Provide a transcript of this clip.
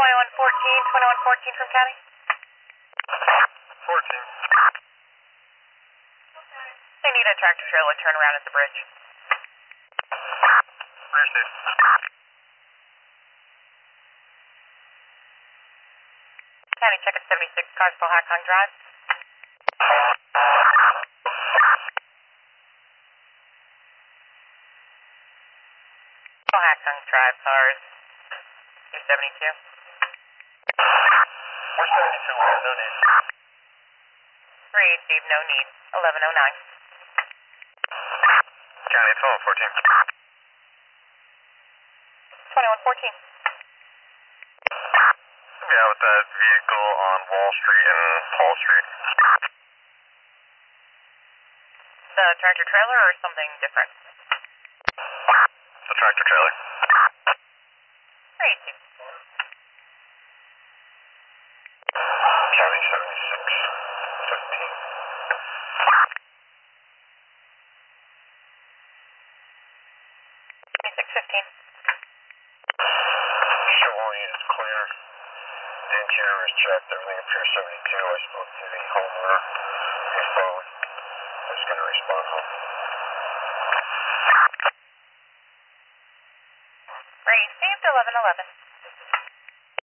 2114 from County. 14. They need a tractor trailer turnaround at the bridge. Received. County, check at 76 Carsville Hackong Drive. Hackong Drive, cars. 272. We're 72, we have no need. 3, Steve, no need. 1109. County, it's 1114. 2114. Yeah, with that vehicle on Wall Street and Paul Street. The tractor trailer or something different? The tractor trailer. 3, Steve. County 76, 15. 2615. Showing is clear. The interior is checked. Everything appears 72. I spoke to the homeowner. His phone is going to respond home. Received 1111.